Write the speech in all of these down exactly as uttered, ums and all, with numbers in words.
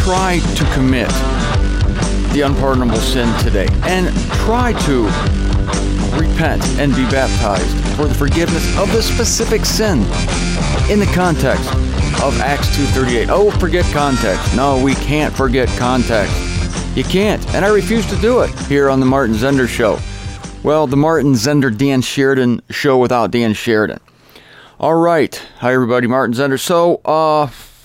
try to commit the unpardonable sin today and try to repent and be baptized for the forgiveness of the specific sin in the context of Acts two thirty-eight. Oh, forget context. No, we can't forget context. You can't, and I refuse to do it here on the Martin Zender Show. Well, the Martin Zender Dan Sheridan Show without Dan Sheridan. All right. Hi, everybody. Martin Zender. So, uh,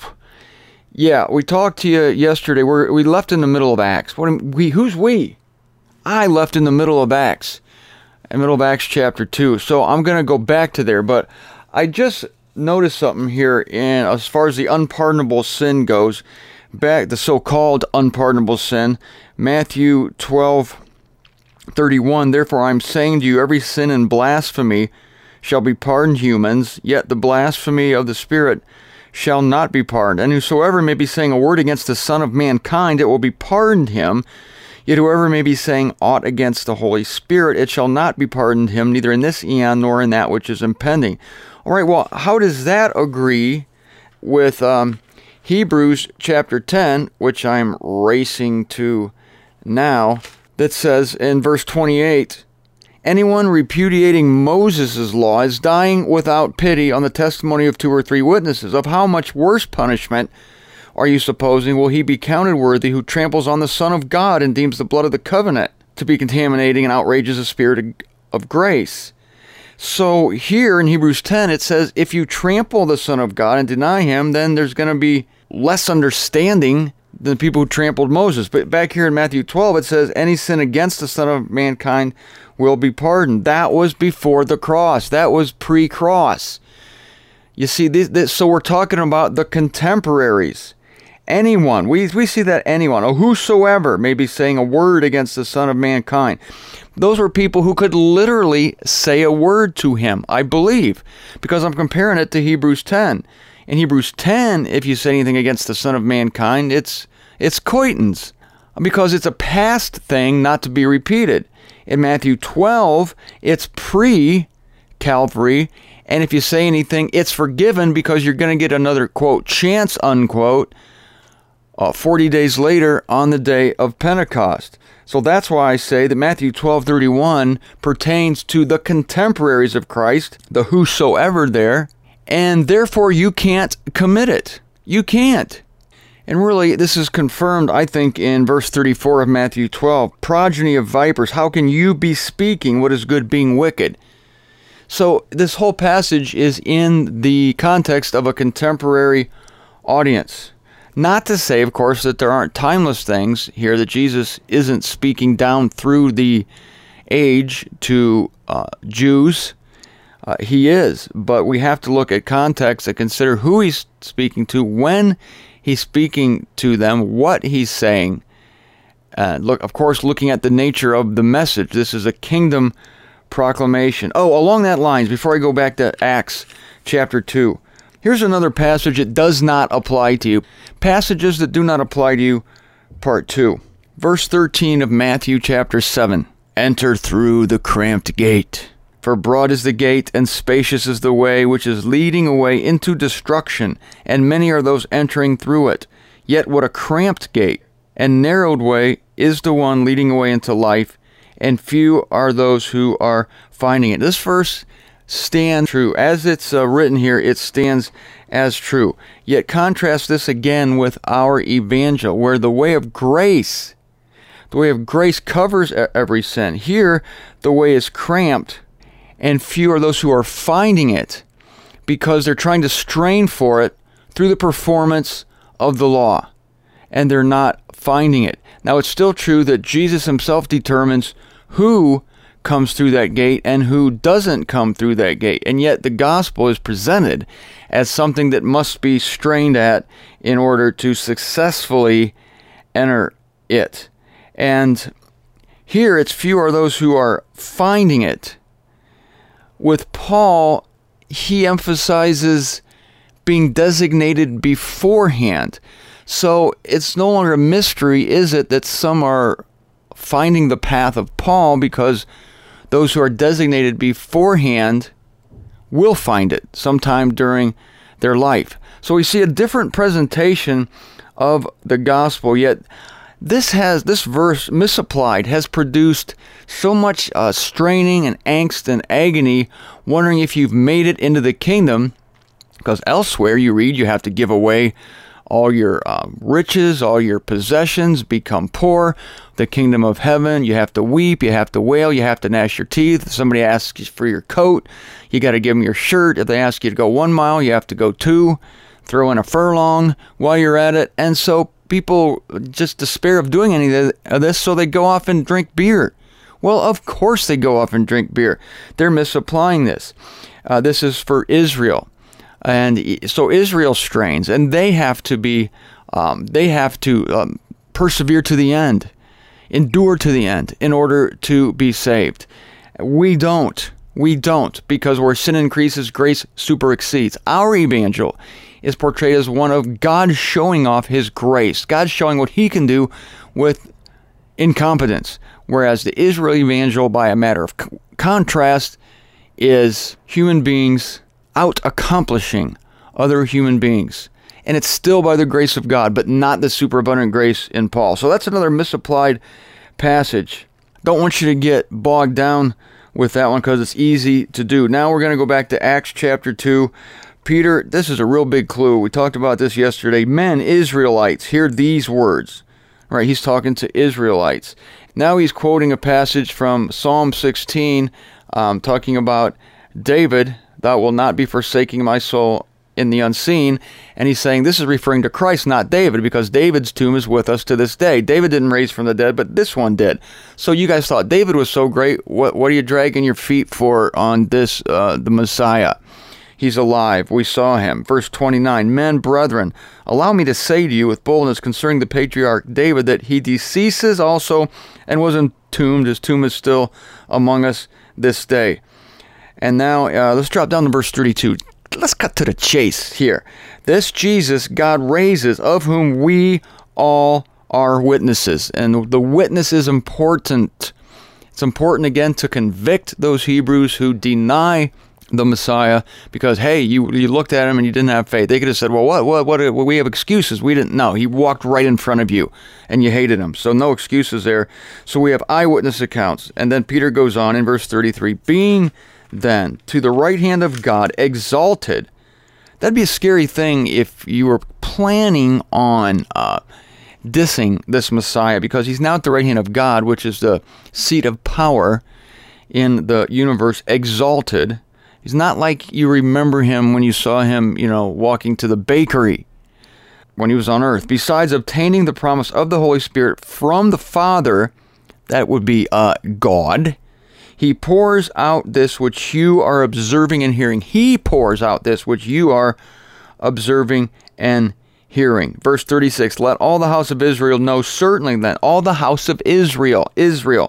yeah, we talked to you yesterday. We're, we left in the middle of Acts. What? We? Who's we? I left in the middle of Acts. In the middle of Acts chapter two. So I'm going to go back to there. But I just noticed something here in as far as the unpardonable sin goes. Back, the so-called unpardonable sin, Matthew twelve thirty-one. Therefore I am saying to you, every sin and blasphemy shall be pardoned humans, yet the blasphemy of the Spirit shall not be pardoned. And whosoever may be saying a word against the Son of Mankind, it will be pardoned him. Yet whoever may be saying aught against the Holy Spirit, it shall not be pardoned him, neither in this eon nor in that which is impending. All right, well, how does that agree with um, Hebrews chapter ten, which I'm racing to now, that says in verse twenty-eight, anyone repudiating Moses' law is dying without pity on the testimony of two or three witnesses. Of how much worse punishment are you supposing will he be counted worthy who tramples on the Son of God and deems the blood of the covenant to be contaminating and outrages the Spirit of grace? So here in Hebrews ten, it says, if you trample the Son of God and deny him, then there's going to be less understanding than the people who trampled Moses. But back here in Matthew twelve, it says, any sin against the Son of Mankind will be pardoned. That was before the cross. That was pre-cross. You see, this, this, so we're talking about the contemporaries. Anyone, we, we see that anyone, or whosoever may be saying a word against the Son of Mankind. Those were people who could literally say a word to him, I believe, because I'm comparing it to Hebrews ten. In Hebrews ten, if you say anything against the Son of Mankind, it's it's coitins, because it's a past thing not to be repeated. In Matthew twelve, it's pre-Calvary, and if you say anything, it's forgiven because you're going to get another, quote, chance, unquote, uh, forty days later on the day of Pentecost. So that's why I say that Matthew twelve thirty-one pertains to the contemporaries of Christ, the whosoever there, and therefore you can't commit it. You can't. And really, this is confirmed, I think, in verse thirty-four of Matthew twelve. Progeny of vipers, how can you be speaking what is good being wicked? So this whole passage is in the context of a contemporary audience. Not to say, of course, that there aren't timeless things here, that Jesus isn't speaking down through the age to uh, Jews. Uh, he is, but we have to look at context and consider who he's speaking to, when he's speaking to them, what he's saying. Uh, look, of course, looking at the nature of the message. This is a kingdom proclamation. Oh, along that lines, before I go back to Acts chapter two, here's another passage that does not apply to you. Passages that do not apply to you, part two. Verse thirteen of Matthew chapter seven. Enter through the cramped gate. For broad is the gate, and spacious is the way which is leading away into destruction, and many are those entering through it. Yet what a cramped gate and narrowed way is the one leading away into life, and few are those who are finding it. This verse stands true. As it's uh, written here, it stands as true. Yet contrast this again with our evangel, where the way of grace, the way of grace covers every sin. Here, the way is cramped, and few are those who are finding it, because they're trying to strain for it through the performance of the law, and they're not finding it. Now, it's still true that Jesus himself determines who comes through that gate and who doesn't come through that gate, and yet the gospel is presented as something that must be strained at in order to successfully enter it. And here, it's few are those who are finding it. With Paul, he emphasizes being designated beforehand. So it's no longer a mystery, is it, that some are finding the path of Paul, because those who are designated beforehand will find it sometime during their life. So we see a different presentation of the gospel. Yet this has this verse misapplied has produced so much uh, straining and angst and agony, wondering if you've made it into the kingdom, because elsewhere you read you have to give away all your uh, riches, all your possessions, become poor, the kingdom of heaven. You have to weep, you have to wail, you have to gnash your teeth. If somebody asks you for your coat, you got to give them your shirt. If they ask you to go one mile, you have to go two. Throw in a furlong while you're at it. And so people just despair of doing any of this, so they go off and drink beer. Well, of course they go off and drink beer. They're misapplying this. Uh, this is for Israel. And so Israel strains, and they have to be, um, they have to um, persevere to the end, endure to the end in order to be saved. We don't. We don't, because where sin increases, grace super exceeds. Our evangel is portrayed as one of God showing off his grace, God showing what he can do with incompetence, whereas the Israel evangel, by a matter of contrast, is human beings out accomplishing other human beings. And it's still by the grace of God, but not the superabundant grace in Paul. So that's another misapplied passage. Don't want you to get bogged down with that one because it's easy to do. Now we're going to go back to Acts chapter two. Peter, this is a real big clue. We talked about this yesterday. Men, Israelites, hear these words. All right, he's talking to Israelites. Now he's quoting a passage from Psalm sixteen, um, talking about David, thou wilt not be forsaking my soul in the unseen. And he's saying this is referring to Christ, not David, because David's tomb is with us to this day. David didn't raise from the dead, but this one did. So you guys thought David was so great. What, what are you dragging your feet for on this, uh, the Messiah? He's alive. We saw him. Verse twenty-nine, men, brethren, allow me to say to you with boldness concerning the patriarch David that he deceases also and was entombed. His tomb is still among us this day. And now uh, let's drop down to verse thirty-two. Let's cut to the chase here. This Jesus God raises, of whom we all are witnesses. And the witness is important. It's important, again, to convict those Hebrews who deny the Messiah, because, hey, you you looked at him and you didn't have faith. They could have said, well, what, what, what, well, we have excuses. We didn't know. He walked right in front of you and you hated him. So no excuses there. So we have eyewitness accounts. And then Peter goes on in verse thirty-three, being then to the right hand of God exalted. That'd be a scary thing if you were planning on uh, dissing this Messiah, because he's now at the right hand of God, which is the seat of power in the universe, exalted. He's not like you remember him when you saw him, you know, walking to the bakery when he was on earth. Besides obtaining the promise of the Holy Spirit from the Father, that would be uh, God, he pours out this which you are observing and hearing. He pours out this which you are observing and hearing. Verse thirty-six, let all the house of Israel know certainly then, all the house of Israel, Israel,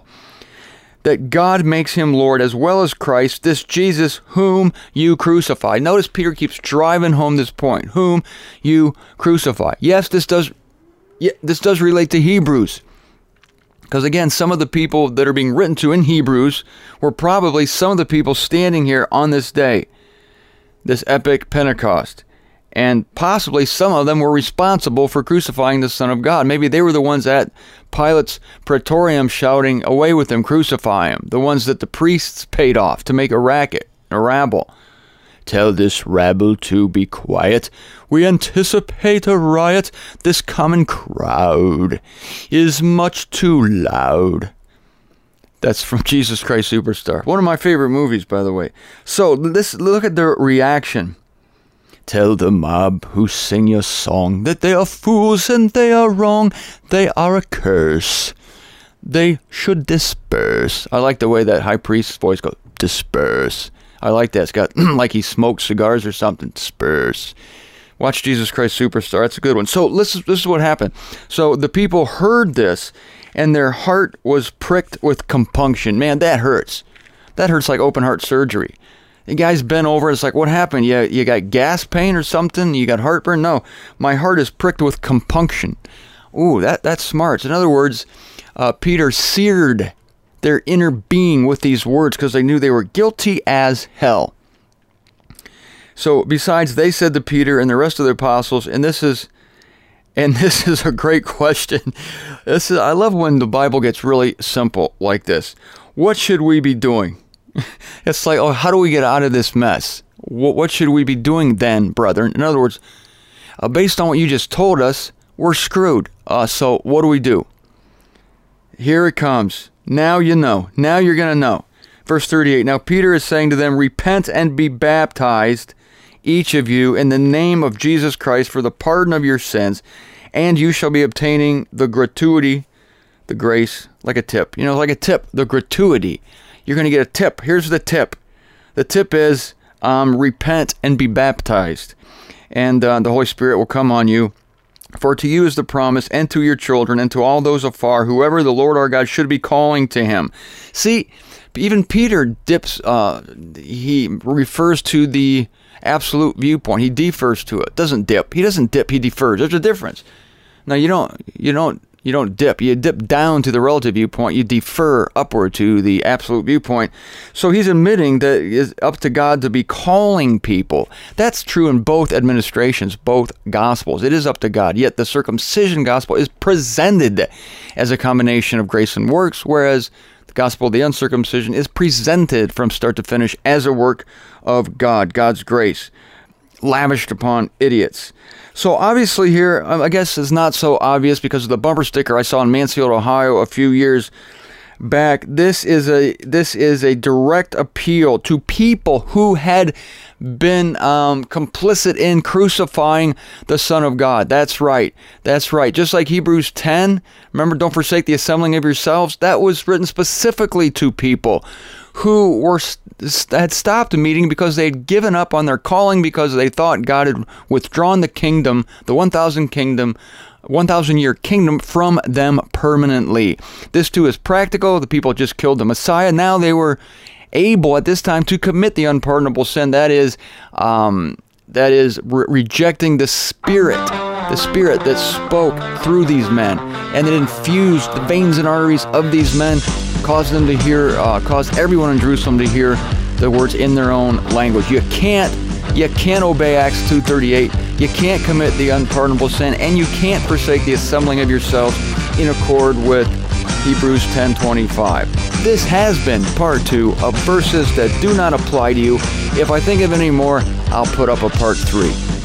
that God makes him Lord as well as Christ, this Jesus whom you crucify. Notice Peter keeps driving home this point, whom you crucify. Yes, this does, yeah, this does relate to Hebrews. Because again, some of the people that are being written to in Hebrews were probably some of the people standing here on this day, this epic Pentecost. And possibly some of them were responsible for crucifying the Son of God. Maybe they were the ones at Pilate's praetorium shouting, away with him, crucify him. The ones that the priests paid off to make a racket, a rabble. Tell this rabble to be quiet. We anticipate a riot. This common crowd is much too loud. That's from Jesus Christ Superstar. One of my favorite movies, by the way. So this, look at their reaction. Tell the mob who sing your song that they are fools and they are wrong. They are a curse. They should disperse. I like the way that high priest's voice goes, disperse. I like that. It's got like he smoked cigars or something. Disperse. Watch Jesus Christ Superstar. That's a good one. So this is, this is what happened. So the people heard this and their heart was pricked with compunction. Man, that hurts. That hurts like open heart surgery. The guy's bent over. It's like, what happened? You, you got gas pain or something? You got heartburn? No, my heart is pricked with compunction. Ooh, that, that's smart. In other words, uh, Peter seared their inner being with these words because they knew they were guilty as hell. So besides, they said to Peter and the rest of the apostles, and this is And this is a great question. This is, I love when the Bible gets really simple like this. What should we be doing? It's like, oh, how do we get out of this mess? What, what should we be doing then, brethren? In other words, uh, based on what you just told us, we're screwed. Uh, so what do we do? Here it comes. Now you know. Now you're going to know. Verse thirty-eight. Now Peter is saying to them, repent and be baptized, each of you, in the name of Jesus Christ for the pardon of your sins, and you shall be obtaining the gratuity, the grace, like a tip. You know, like a tip, the gratuity. You're going to get a tip. Here's the tip. The tip is um, repent and be baptized, and uh, the Holy Spirit will come on you. For to you is the promise, and to your children, and to all those afar, whoever the Lord our God should be calling to him. See, even Peter dips, uh, he refers to the absolute viewpoint. He defers to it. Doesn't dip. He doesn't dip, he defers. There's a difference. Now, you don't, you don't, you don't dip. You dip down to the relative viewpoint. You defer upward to the absolute viewpoint. So he's admitting that it's up to God to be calling people. That's true in both administrations, both gospels. It is up to God. Yet the circumcision gospel is presented as a combination of grace and works, whereas the gospel of the uncircumcision is presented from start to finish as a work of God, God's grace, lavished upon idiots. So obviously here, I guess it's not so obvious because of the bumper sticker I saw in Mansfield, Ohio a few years back. This is a this is a direct appeal to people who had been um, complicit in crucifying the Son of God. That's right. That's right. Just like Hebrews ten, remember, don't forsake the assembling of yourselves. That was written specifically to people who were had stopped a meeting because they had given up on their calling because they thought God had withdrawn the kingdom, the one thousand kingdom, one thousand year kingdom from them permanently. This too is practical. The people just killed the Messiah. Now they were able at this time to commit the unpardonable sin. That is, um, that is re- rejecting the Spirit, the Spirit that spoke through these men, and it infused the veins and arteries of these men, caused them to hear, uh, caused everyone in Jerusalem to hear the words in their own language. You can't, you can't obey Acts two thirty-eight. You can't commit the unpardonable sin, and you can't forsake the assembling of yourselves in accord with Hebrews ten twenty-five. This has been part two of verses that do not apply to you. If I think of any more, I'll put up a part three.